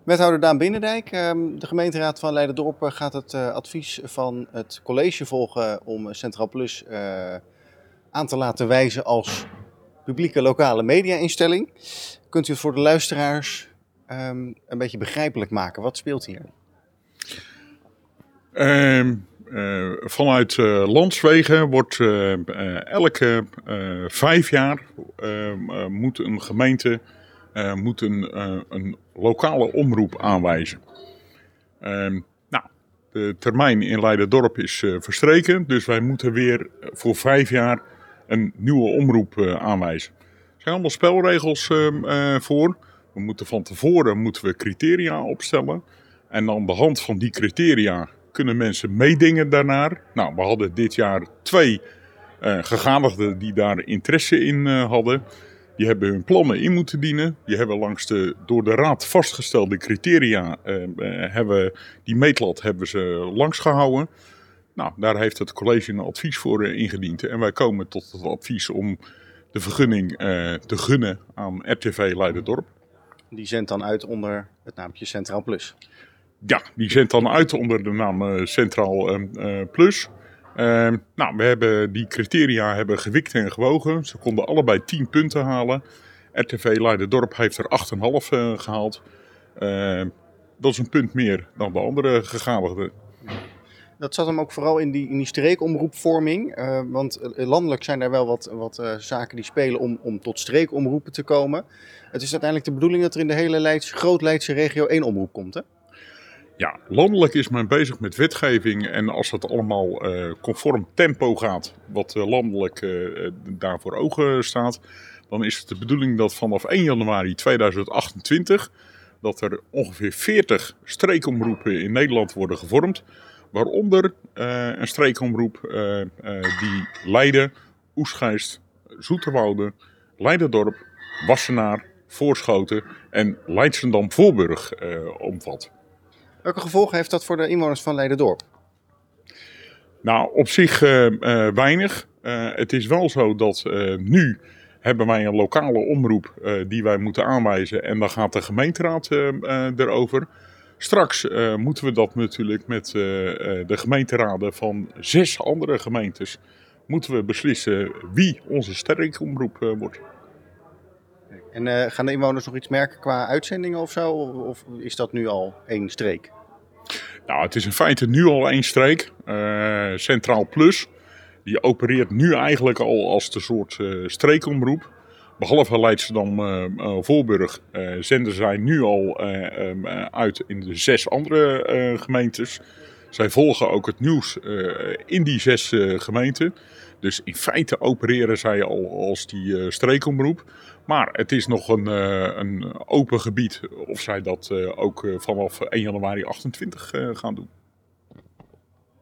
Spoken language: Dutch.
Wethouder Daan Binnendijk, de gemeenteraad van Leiderdorp gaat het advies van het college volgen om Centraal Plus aan te laten wijzen als publieke lokale media-instelling. Kunt u het voor de luisteraars een beetje begrijpelijk maken? Wat speelt hier? Vanuit Landswegen wordt elke 5 jaar moet een gemeente een lokale omroep aanwijzen. De termijn in Leiderdorp is verstreken, dus wij moeten weer voor 5 jaar een nieuwe omroep aanwijzen. Er zijn allemaal spelregels voor. We moeten van tevoren criteria opstellen. En aan de hand van die criteria kunnen mensen meedingen daarnaar. Nou, we hadden dit jaar 2 gegadigden die daar interesse in hadden. Die hebben hun plannen in moeten dienen. Die hebben langs de door de raad vastgestelde criteria, die meetlat hebben ze langs gehouden. Nou, daar heeft het college een advies voor ingediend. En wij komen tot het advies om de vergunning te gunnen aan RTV Leiderdorp. Die zendt dan uit onder het naampje Centraal Plus. Ja, die zendt dan uit onder de naam Centraal Plus. We hebben die criteria gewikt en gewogen. Ze konden allebei 10 punten halen. RTV Leiderdorp heeft er 8,5 gehaald. Dat is een punt meer dan de andere gegadigden. Dat zat hem ook vooral in die streekomroepvorming. Want landelijk zijn er wel wat zaken die spelen om tot streekomroepen te komen. Het is uiteindelijk de bedoeling dat er in de hele Groot-Leidse regio 1 omroep komt, hè? Ja, landelijk is men bezig met wetgeving en als het allemaal conform tempo gaat, wat landelijk daar voor ogen staat, dan is het de bedoeling dat vanaf 1 januari 2028 dat er ongeveer 40 streekomroepen in Nederland worden gevormd. Waaronder een streekomroep die Leiden, Oegstgeest, Zoeterwoude, Leiderdorp, Wassenaar, Voorschoten en Leidschendam-Voorburg omvat. Welke gevolgen heeft dat voor de inwoners van Leiderdorp? Nou, op zich weinig. Het is wel zo dat nu hebben wij een lokale omroep die wij moeten aanwijzen en dan gaat de gemeenteraad erover. Straks moeten we dat natuurlijk met de gemeenteraden van 6 andere gemeentes moeten we beslissen wie onze streekomroep wordt. En gaan de inwoners nog iets merken qua uitzendingen of zo? Of is dat nu al 1 streek? Nou, het is in feite nu al 1 streek. Centraal Plus, die opereert nu eigenlijk al als de soort streekomroep. Behalve Leidschendam-Voorburg zenden zij nu al uit in de 6 andere gemeentes. Zij volgen ook het nieuws in die 6 gemeenten. Dus in feite opereren zij al als die streekomroep. Maar het is nog een open gebied of zij dat ook vanaf 1 januari 2028 gaan doen.